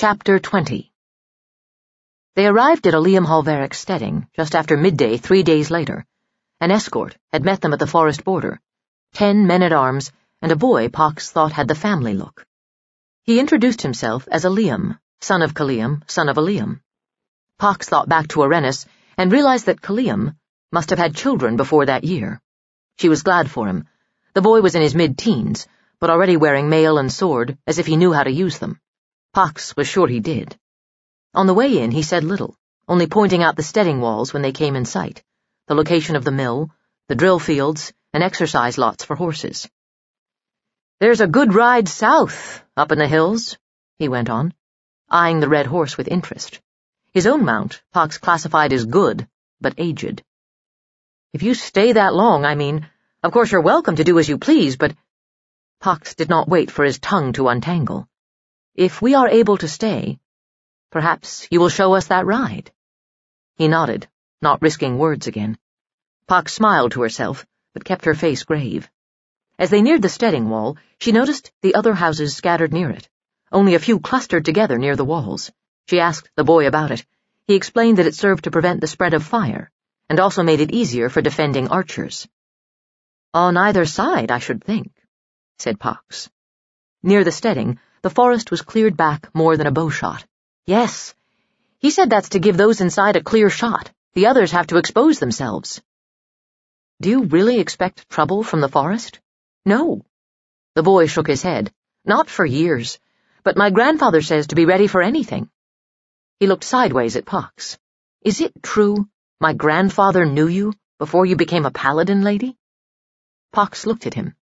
Chapter 20. They arrived at a Liam Hallvark steading just after midday 3 days later. An escort had met them at the forest border, 10 men-at-arms, and a boy Pox thought had the family look. He introduced himself as a Liam, son of Kaliam, son of a Liam. Pox thought back to Arenis and realized that Kaliam must have had children before that year. She was glad for him. The boy was in his mid-teens, but already wearing mail and sword as if he knew how to use them. Pox was sure he did. On the way in, he said little, only pointing out the steading walls when they came in sight, the location of the mill, the drill fields, and exercise lots for horses. "There's a good ride south, up in the hills," he went on, eyeing the red horse with interest. His own mount, Pox classified as good, but aged. "If you stay that long, of course you're welcome to do as you please, but—" Pox did not wait for his tongue to untangle. "If we are able to stay, perhaps you will show us that ride." He nodded, not risking words again. Pox smiled to herself, but kept her face grave. As they neared the steading wall, she noticed the other houses scattered near it, only a few clustered together near the walls. She asked the boy about it. He explained that it served to prevent the spread of fire, and also made it easier for defending archers. "On either side, I should think," said Pox. Near the steading, the forest was cleared back more than a bowshot. "Yes. He said that's to give those inside a clear shot. The others have to expose themselves." "Do you really expect trouble from the forest?" "No." The boy shook his head. "Not for years. But my grandfather says to be ready for anything." He looked sideways at Pox. "Is it true my grandfather knew you before you became a paladin, lady?" Pox looked at him,